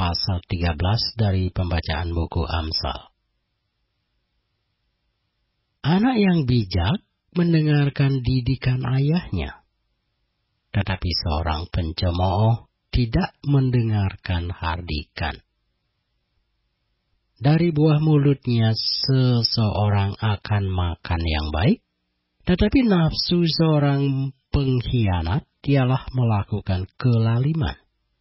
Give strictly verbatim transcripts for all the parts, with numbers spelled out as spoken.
pasal tiga belas dari pembacaan buku Amsal. Anak yang bijak mendengarkan didikan ayahnya, tetapi seorang pencemooh tidak mendengarkan hardikan. Dari buah mulutnya seseorang akan makan yang baik, tetapi nafsu seorang pengkhianat ialah melakukan kelaliman.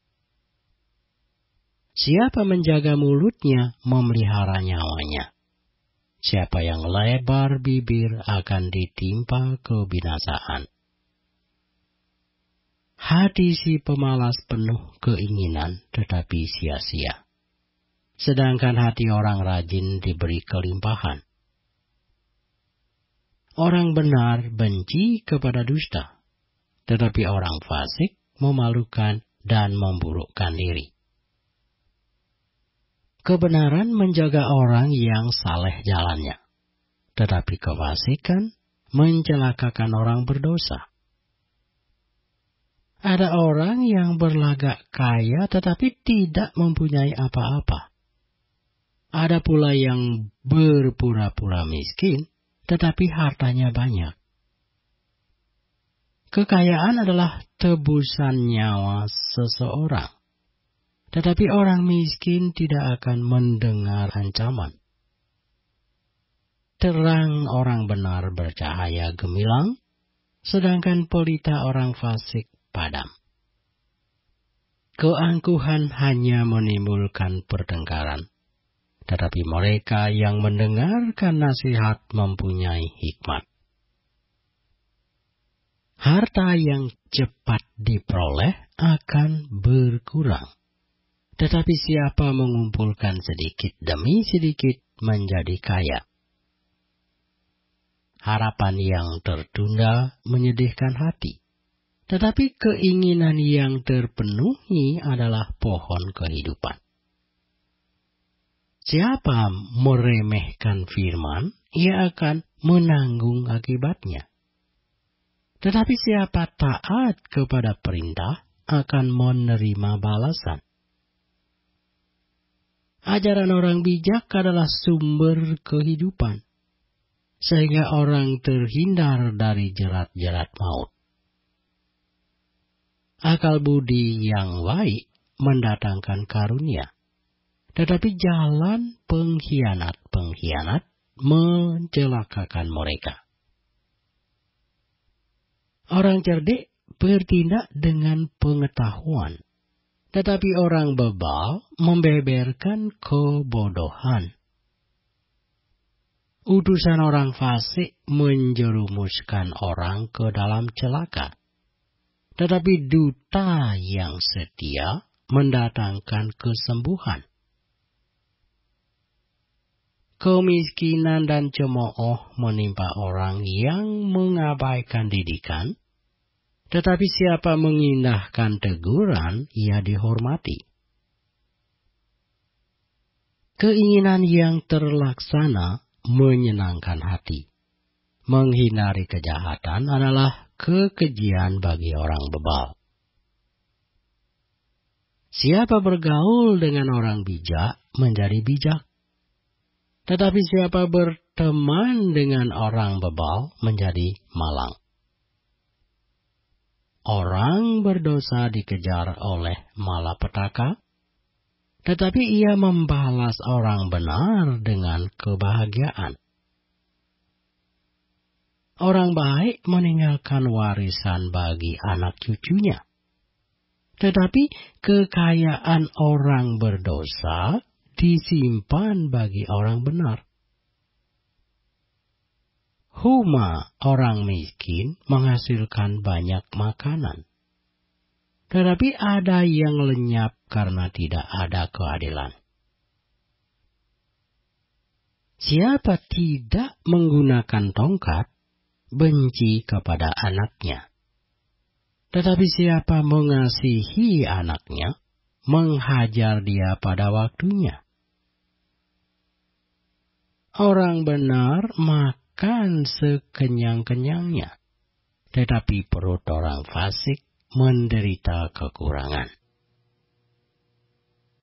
Siapa menjaga mulutnya memelihara nyawanya. Siapa yang lebar bibir akan ditimpa kebinasaan. Hati si pemalas penuh keinginan tetapi sia-sia. Sedangkan hati orang rajin diberi kelimpahan. Orang benar benci kepada dusta, tetapi orang fasik memalukan dan memburukkan diri. Kebenaran menjaga orang yang saleh jalannya, tetapi kefasikan mencelakakan orang berdosa. Ada orang yang berlagak kaya tetapi tidak mempunyai apa-apa. Ada pula yang berpura-pura miskin tetapi hartanya banyak. Kekayaan adalah tebusan nyawa seseorang. Tetapi orang miskin tidak akan mendengar ancaman. Terang orang benar bercahaya gemilang, sedangkan pelita orang fasik padam. Keangkuhan hanya menimbulkan pertengkaran, tetapi mereka yang mendengarkan nasihat mempunyai hikmat. Harta yang cepat diperoleh akan berkurang. Tetapi siapa mengumpulkan sedikit demi sedikit menjadi kaya. Harapan yang tertunda menyedihkan hati. Tetapi keinginan yang terpenuhi adalah pohon kehidupan. Siapa meremehkan firman, ia akan menanggung akibatnya. Tetapi siapa taat kepada perintah akan menerima balasan. Ajaran orang bijak adalah sumber kehidupan, sehingga orang terhindar dari jerat-jerat maut. Akal budi yang baik mendatangkan karunia, tetapi jalan pengkhianat-pengkhianat mencelakakan mereka. Orang cerdik bertindak dengan pengetahuan, tetapi orang bebal membeberkan kebodohan. Utusan orang fasik menjerumuskan orang ke dalam celaka, tetapi duta yang setia mendatangkan kesembuhan. Kemiskinan dan cemooh menimpa orang yang mengabaikan didikan, tetapi siapa mengindahkan teguran, ia dihormati. Keinginan yang terlaksana menyenangkan hati. Menghindari kejahatan adalah kekejian bagi orang bebal. Siapa bergaul dengan orang bijak menjadi bijak. Tetapi siapa berteman dengan orang bebal menjadi malang. Orang berdosa dikejar oleh malapetaka, tetapi ia membalas orang benar dengan kebahagiaan. Orang baik meninggalkan warisan bagi anak cucunya, tetapi kekayaan orang berdosa disimpan bagi orang benar. Huma orang miskin menghasilkan banyak makanan. Tetapi ada yang lenyap karena tidak ada keadilan. Siapa tidak menggunakan tongkat, benci kepada anaknya. Tetapi siapa mengasihi anaknya, menghajar dia pada waktunya. Orang benar makan sekenyang-kenyangnya, tetapi perut orang fasik menderita kekurangan.